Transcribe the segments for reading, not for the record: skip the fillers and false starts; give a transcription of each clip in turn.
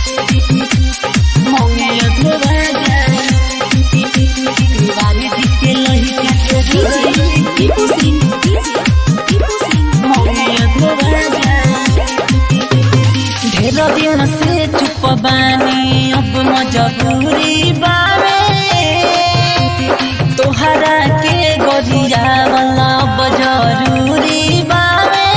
मंगिया धोवा जाए तिवारी जी के लइका के मंगिया धोवा जाए। ढेर दिन से चुप बानी अब मजबूरी बावे तोहरा के गोरिया वाला जरूरी बावे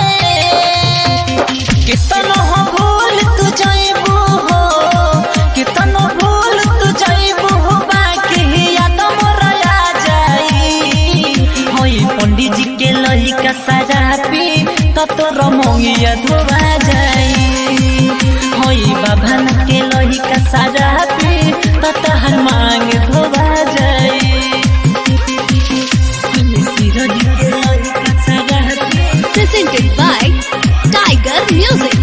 कितनो भूल तू जाइबू हो कितनो भूल तू जाइबू हो बाकी याद मोरा आ जाई होई पंडित जी के लइका सारा पी तोर मंगिया धोवा जाई होई बाबा के लइका सारा पी तोहर मांग धोवा जाई। Presented by Tiger Music.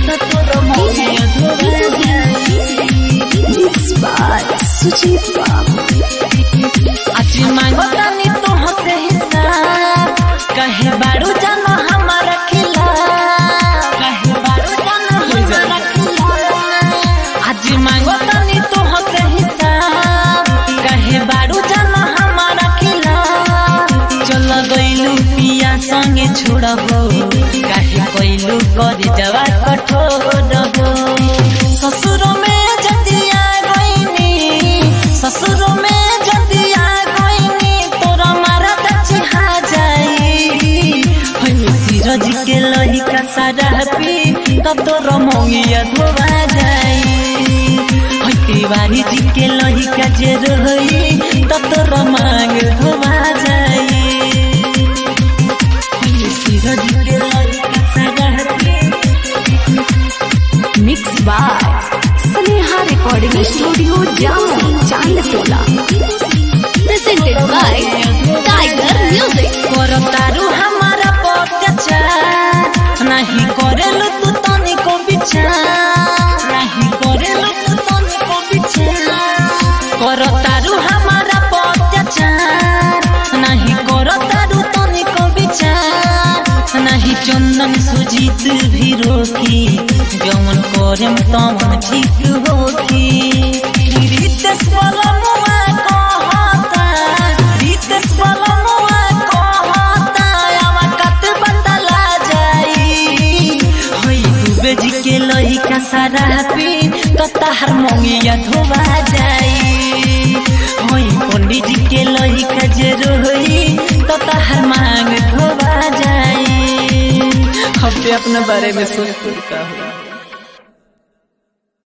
Mixed by Sujit Babu. आज मांगो तानी तो हसे हिसाब कहे बारू जानो हमारा खिलाफ कहे बारू जानो हमारा खिलाफ आज मांगो तानी तो हसे हिसाब कहे बारू जानो हमारा खिलाफ चल गइलू पिया संगे छोड़बो कहे कइलू कर जवा कठोर हो ससुर में जदिया गइनी ससुर में जदिया गइनी तोरा मारा दछहा जाई सिरज के लइका सारा पी तब तोर मंगिया धोवा जाई तिवारी जी के लइका जे रही तब तोर मांग धोवा जाई सिरज के लइका सारा पी। Mixed by Sneha Recording Studio, Chandtola. Presented by Tiger Music. करतारू हमारा अत्याचार नहीं करेलु तू तनिको विचार नहीं करेलु तू तनिको विचार करतारू हमारा अत्याचार नहीं करतारू तनिको विचार नहीं चंदन सुजीत भी रोकी जौन करम तमन ठीक होकी रितेश वाला मुआ कहता रितेश वाला मुआ कहता आवा कत बदला जाई होई दुबे जी के लइका सारा पी तोहर मंगिया धोवा जाई होई पंडित जी के लइका जे रोई तोहर मांग धोवा जाई। अब अपने बारे में सोच पूछता हूँ।